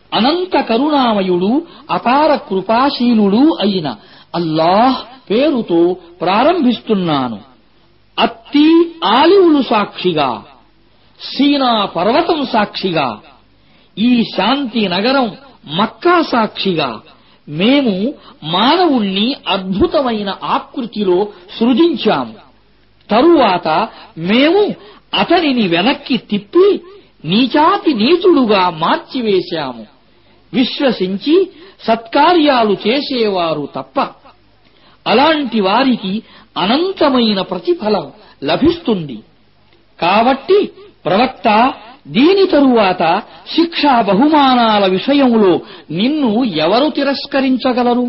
అనంత కరుణామయుడు అపార కృపాశీలుడు అయిన అల్లాహ్ పేరుతో ప్రారంభిస్తున్నాను. అత్తి ఆలివులు సాక్షిగా, సీనా పర్వతం సాక్షిగా, ఈ శాంతి నగరం మక్కా సాక్షిగా మేము మానవుణ్ణి అద్భుతమైన ఆకృతిలో సృజించాము. తరువాత మేము అతనిని వెనక్కి తిప్పి నీచాతి నీచుడుగా మార్చివేశాము. విశ్వసించి సత్కార్యాలు చేసేవారు తప్ప అలాంటి వారికి అనంతమైన ప్రతిఫలం లభిస్తుంది. కాబట్టి ప్రవక్త, దీని తరువాత శిక్షా బహుమానాల విషయంలో నిన్ను ఎవరు తిరస్కరించగలరు?